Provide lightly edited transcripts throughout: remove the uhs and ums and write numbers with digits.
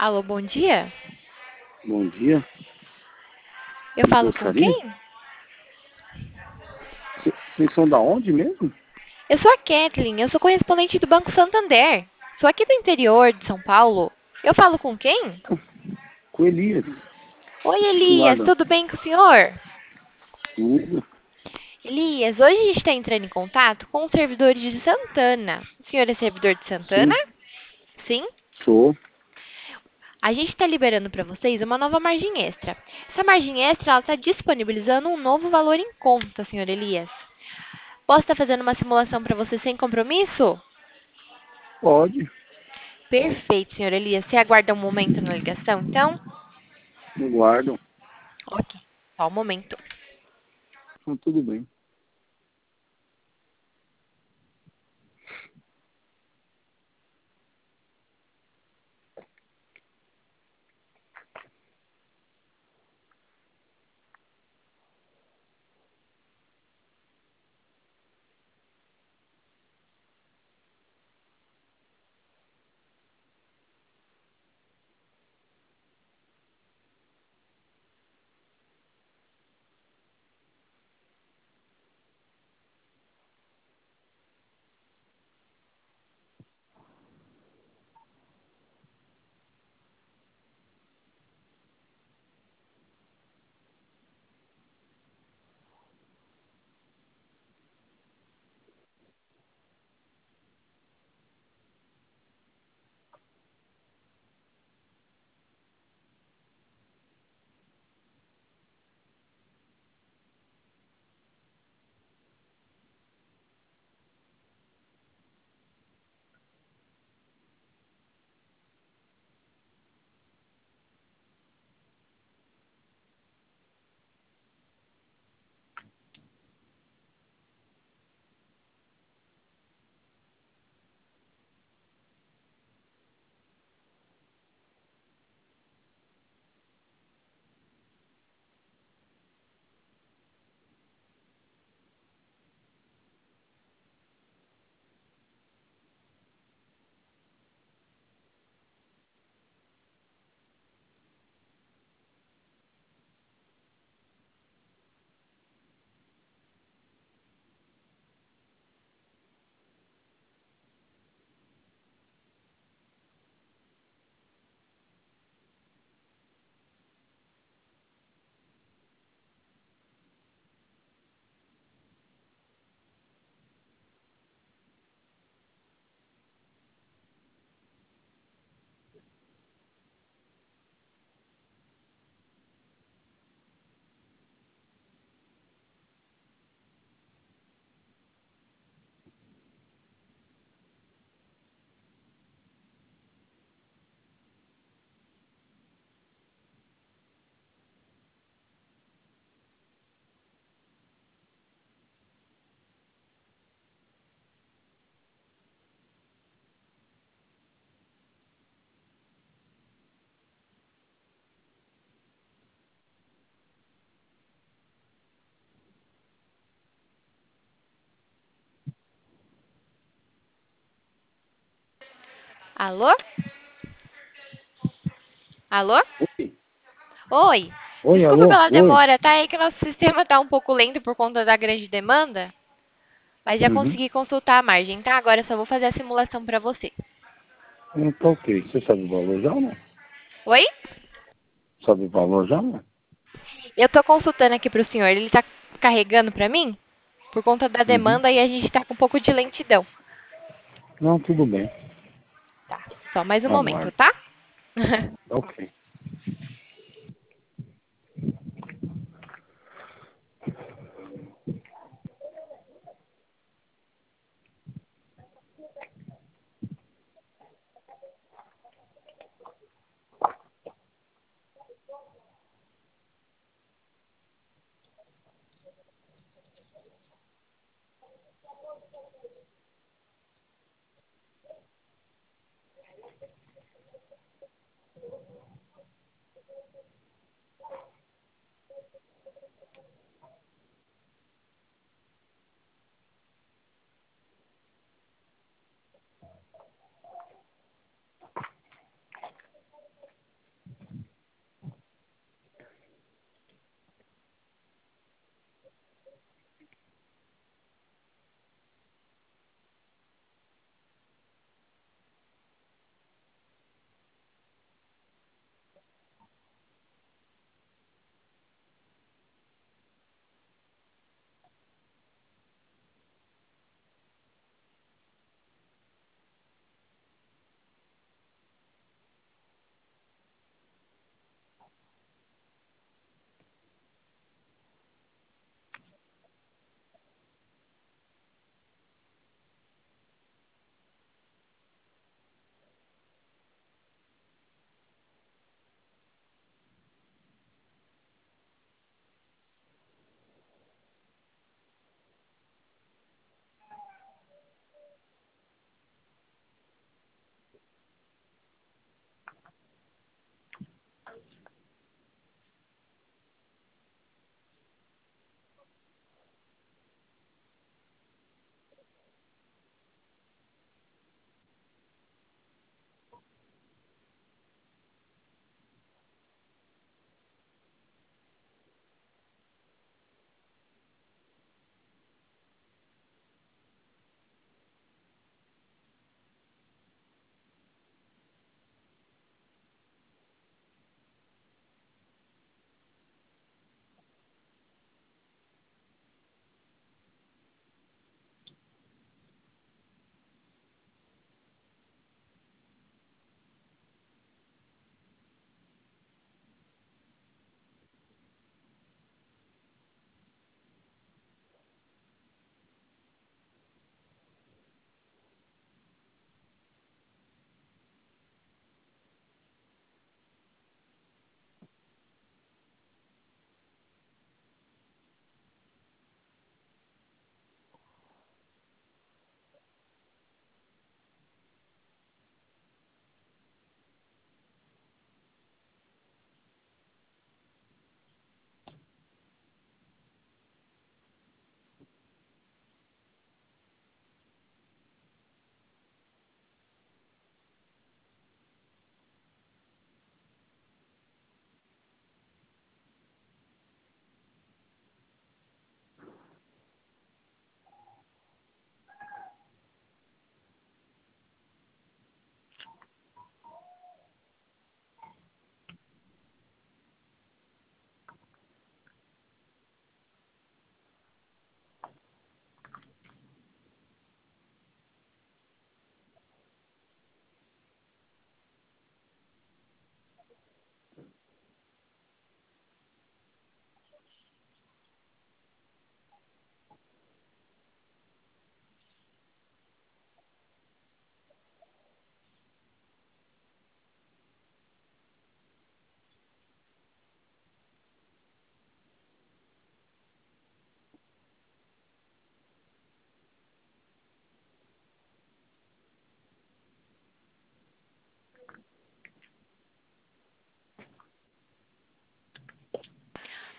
Alô, bom dia. Bom dia. Eu Eu falo com gostaria. quem? Vocês são da onde mesmo? Eu sou a Kathleen, eu sou correspondente do Banco Santander. Sou aqui do interior de São Paulo. Eu falo com quem? Com Elias. Oi, Do Elias, lado. tudo bem com o senhor? Tudo. Elias, hoje a gente está entrando em contato com os servidores de Santana. O senhor é servidor de Santana? Sim, Sim? sou. A gente está liberando para vocês uma nova margem extra. Essa margem extra está disponibilizando um novo valor em conta, senhor Elias. Posso estar fazendo uma simulação para você sem compromisso? Pode. Perfeito, senhor Elias. Você aguarda um momento na ligação, então? Não guardam. Ok, só um momento. Então tudo bem. Alô? Alô? Oi. Oi. Oi, Desculpa alô? pela Oi. demora, tá? É que o nosso sistema tá um pouco lento por conta da grande demanda, mas já Uhum. consegui consultar a margem, tá? Agora eu só vou fazer a simulação para você. Tá ok. Você sabe o valor já ou não? Oi? Sabe o valor já ou não? Eu tô consultando aqui pro senhor. Ele tá carregando para mim por conta da Uhum. demanda e a gente tá com um pouco de lentidão. Não, tudo bem. Tá, só mais um momento, Aguardo. tá? Tá ok.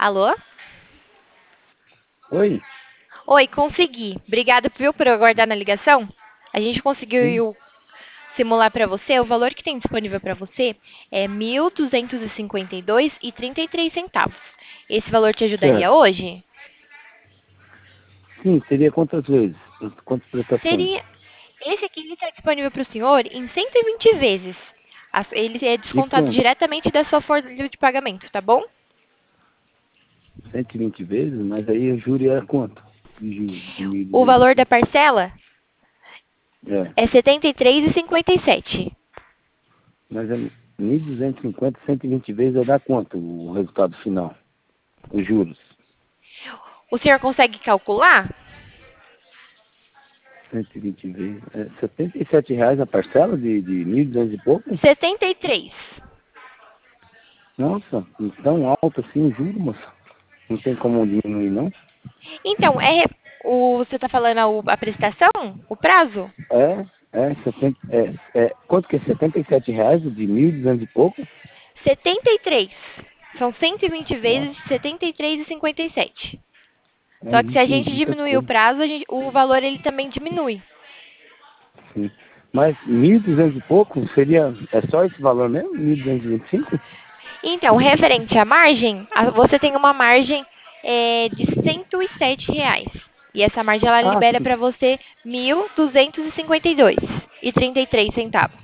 Alô? Oi? Oi, consegui. Obrigada, viu, por aguardar na ligação. A gente Sim, conseguiu simular para você. O valor que tem disponível para você é 1.252,33 centavos. Esse valor te ajudaria certo. hoje? Sim, seria quantas vezes? Quantas prestações? Seria. Esse aqui ele está disponível para o senhor em 120 vezes. Ele é De descontado quanto? diretamente da sua folha de pagamento, tá bom? 120 vezes? Mas aí o júri era quanto? De juros, de O 1.200 e valor da pouco. parcela É, é R$ 73,57. mas é 1.250, 120 vezes vai dar quanto o resultado final? Os juros? O senhor consegue calcular? 120 vezes. É R$ 77 a parcela de 1.200 e pouco? 73. Nossa, tão alto assim o juro, moça. Não tem como diminuir, não? Então, você está falando a prestação? O prazo? Quanto que é? R$ 77 de 1.200 e pouco? 73. São 120 Nossa, vezes 73,57. é Só que se a gente muita diminuir o coisa. prazo, o valor ele também diminui. Sim. Mas 1.200 e pouco seria. É só esse valor mesmo? 1.225? Então, referente à margem, você tem uma margem de R$ 107. E essa margem ela Ah, libera sim. para você 1.252,33 centavos.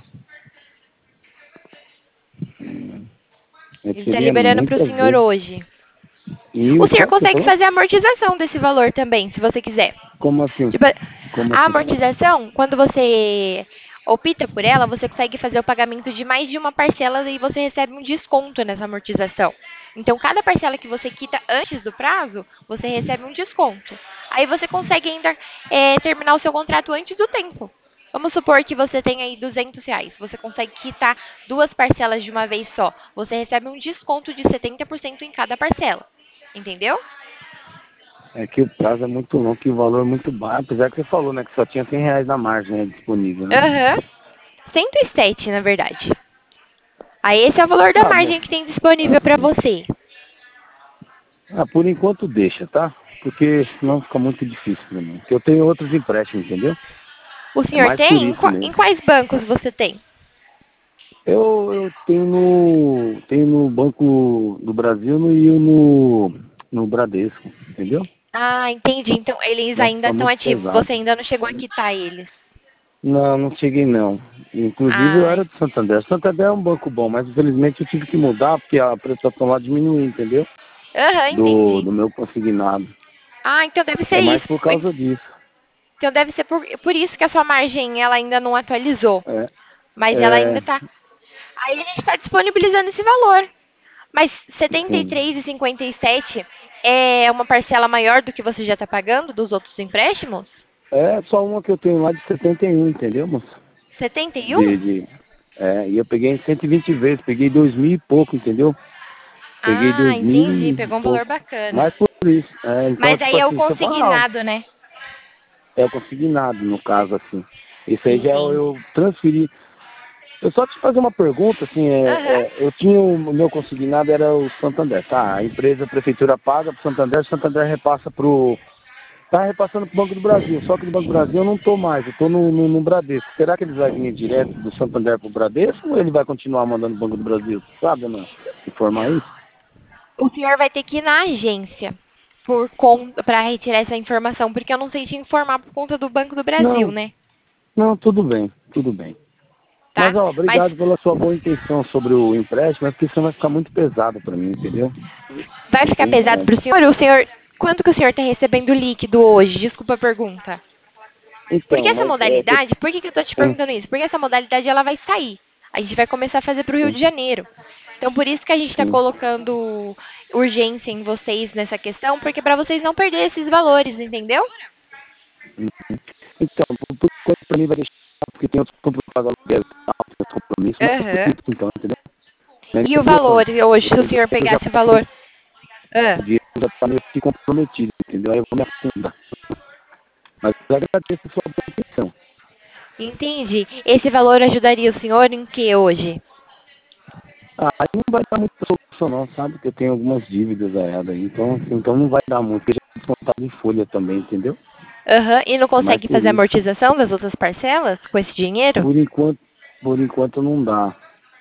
Ele está Seria liberando para o muitas senhor vezes. hoje. Mil O e senhor quanto você consegue falou? fazer a amortização desse valor também, se você quiser. Como assim? Tipo, Como a assim? amortização, quando você opta por ela, você consegue fazer o pagamento de mais de uma parcela e você recebe um desconto nessa amortização. Então, cada parcela que você quita antes do prazo, você recebe um desconto. Aí você consegue ainda terminar o seu contrato antes do tempo. Vamos supor que você tem aí R$ 200. Você consegue quitar duas parcelas de uma vez só. Você recebe um desconto de 70% em cada parcela. Entendeu? É que o prazo é muito longo, que o valor é muito baixo. Apesar que você falou, né? Que só tinha R$ 100 na margem, né, disponível, né? Aham. 107, na verdade. Aí esse é o valor da Ah, bom. margem que tem disponível para você. Por enquanto deixa, tá? Porque senão fica muito difícil pra mim. Porque eu tenho outros empréstimos, entendeu? O É senhor mais por tem? isso Em mesmo. quais bancos você tem? Eu tenho no Banco do Brasil e no Bradesco, entendeu? Ah, entendi. Então eles Nossa, ainda tá estão muito ativos. pesado. Você ainda não chegou a quitar eles. Não, não cheguei não. Inclusive eu Ah, era do Santander. Santander é um banco bom, mas infelizmente eu tive que mudar porque a prestação lá diminuiu, entendeu? aham, Do, entendi. do meu consignado. Ah, então deve ser É mais isso. por causa disso. Então deve ser por isso que a sua margem ela ainda não atualizou. É, Mas ela é, ainda está. Aí a gente está disponibilizando esse valor. Mas sim. 73,57 é uma parcela maior do que você já está pagando dos outros empréstimos? É só uma que eu tenho lá de 71, entendeu, moça? 71? E eu peguei em 120 vezes, peguei 2.000 e pouco, entendeu? Peguei Ah, 2.000 entendi. e Pegou um valor pouco. bacana. Mais por isso. Então, Mas tipo aí é o assim, você fala, consignado, né? é o consignado, no caso, assim. Isso aí já Entendi. eu transferi. Eu só te fazer uma pergunta, assim, Aham. eu tinha o meu consignado era o Santander, tá? A empresa, a prefeitura paga pro Santander, o Santander repassa tá repassando pro Banco do Brasil, só que do Banco do Brasil eu não tô mais, eu tô no Bradesco. Será que eles vão vir direto do Santander pro Bradesco ou ele vai continuar mandando o Banco do Brasil? Sabe, não? Informar isso? O senhor vai ter que ir na agência por conta para retirar essa informação, porque eu não sei te informar por conta do Banco do Brasil, Não, né? não, tudo bem, tudo bem. Mas, Tá? ó, Mas obrigado pela sua boa intenção sobre o empréstimo, é porque senão vai ficar muito pesado para mim, entendeu? vai Não ficar tem pesado como. para o senhor? Quanto que o senhor está recebendo líquido hoje? Desculpa a pergunta. Porque Então, essa mas modalidade, por que eu estou te perguntando isso? Porque essa modalidade ela vai sair. A gente vai começar a fazer para o Rio sim, de Janeiro. Então, por isso que a gente está sim. colocando urgência em vocês nessa questão, porque para vocês não perderem esses valores, entendeu? Uhum. Então, por enquanto para mim vai deixar, porque tem outros compromissos, pagar aluguel e tal, tem outros compromissos, mas por Aham. isso, então, entendeu? Não é E o nem valor hoje, se o eu senhor já pegasse o comprometi, valor? Ah, o dinheiro já está meio que comprometido, entendeu? Aí eu vou me afundar. Mas eu agradeço a sua boa intenção. entendi. Esse valor ajudaria o senhor em que hoje? Aí não vai dar muita solução, posso não, sabe? Que eu tenho algumas dívidas a ela aí, então não vai dar muito, porque já é descontado em folha também, entendeu? Aham. E não Mas consegue por fazer isso, amortização das outras parcelas com esse dinheiro? por enquanto não dá.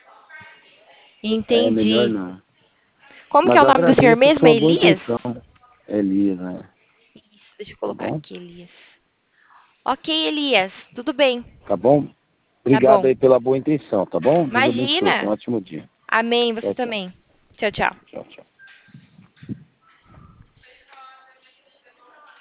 É melhor Entendi. não. Como que Mas é o eu nome do senhor agradeço a mesmo? É sua boa Elias? intenção, Elias, né? Isso, deixa eu Tá colocar bom? aqui, Elias. Ok, Elias, tudo bem. Tá bom? Tá Obrigado bom. aí pela boa intenção, tá bom? Deus abençoe. Tenha um Imagina. ótimo dia. Amém, você Tchau, tchau. também. Tchau, tchau. Tchau, tchau.